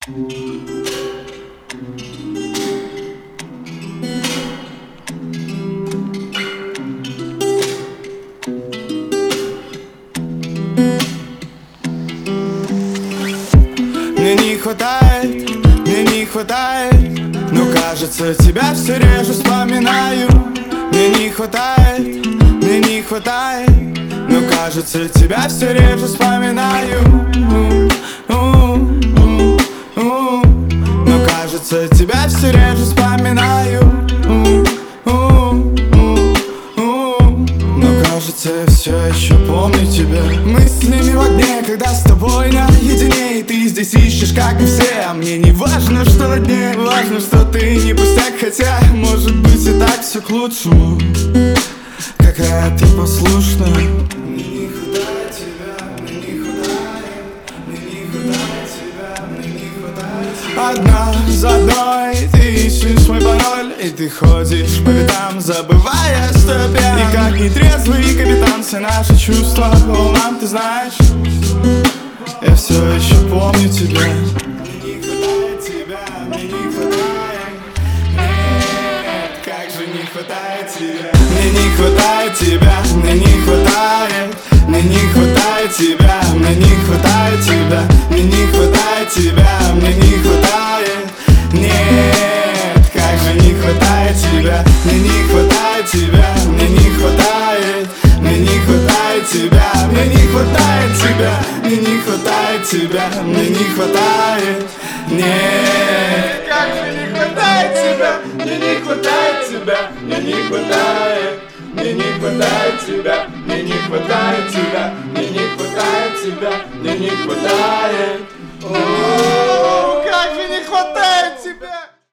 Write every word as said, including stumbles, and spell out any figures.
Мне не хватает, мне не хватает, но кажется, тебя все реже вспоминаю. Мне не хватает, мне не хватает, но кажется, тебя все реже вспоминаю. Но кажется, тебя все реже вспоминаю. Но кажется, я все еще помню тебя. Мыслями в огне, когда с тобой наедине, и ты здесь ищешь, как и все. А мне не важно, что на дне, важно, что ты не пустяк. Хотя, может быть, и так все к лучшему. Какая ты послушная. Мне не хватает тебя, мне не хватает, мне не хватает тебя, мне не хватает тебя. Одна за одной ты ищешь мой пароль, и ты ходишь по пятам, забывая, что я пьян. И как нетрезвый капитан все наши чувства по волнам, ты знаешь. Я все еще помню тебя. Мне не хватает тебя, мне не хватает. Нет, как же не хватает тебя. Мне не хватает тебя, мне не хватает. Мне не хватает тебя, мне не хватает тебя. Мне не хватает тебя, мне не хватает. Нет, как же не хватает тебя. Мне не хватает тебя, мне не хватает. Мне не хватает тебя, мне не хватает тебя. Мне не хватает тебя, мне не хватает. Нет, как же не хватает тебя. Мне не хватает тебя, мне не хватает. Мне не хватает тебя, мне не хватает тебя. Мне не хватает тебя, мне не хватает. О, как же не хватает тебя.